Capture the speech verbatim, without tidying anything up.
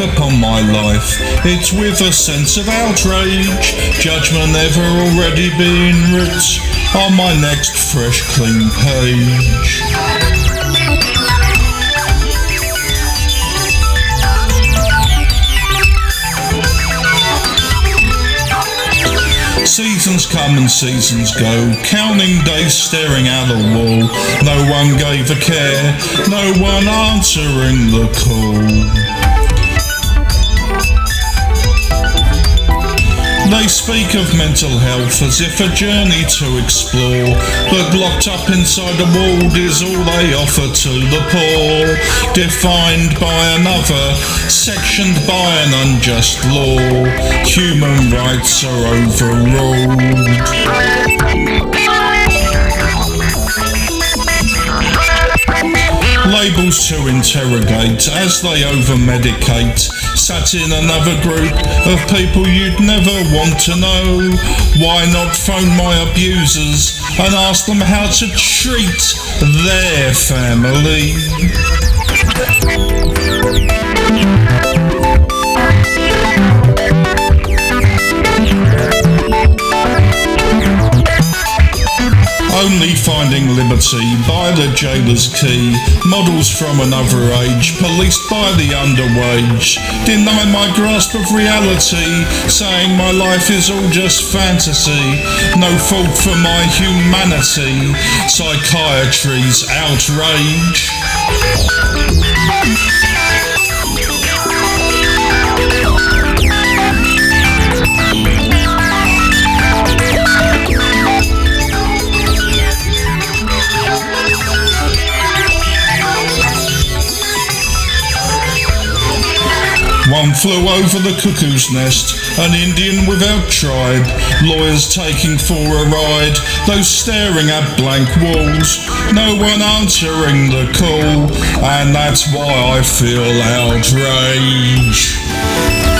upon my life, it's with a sense of outrage. Judgment ever already being writ on my next fresh clean page. Seasons come and seasons go, counting days staring at the wall. No one gave a care, no one answering the call. They speak of mental health as if a journey to explore, but locked up inside a wall is all they offer to the poor. Defined by another, sectioned by an unjust law, human rights are overruled. Labels to interrogate as they over-medicate. Sat in another group of people you'd never want to know. Why not phone my abusers and ask them how to treat their family? Only finding liberty by the jailer's key. Models from another age, policed by the underwage. Deny my grasp of reality, saying my life is all just fantasy. No fault for my humanity. Psychiatry's outrage. One flew over the cuckoo's nest, an Indian without tribe. Lawyers taking for a ride, those staring at blank walls. No one answering the call, and that's why I feel outrage.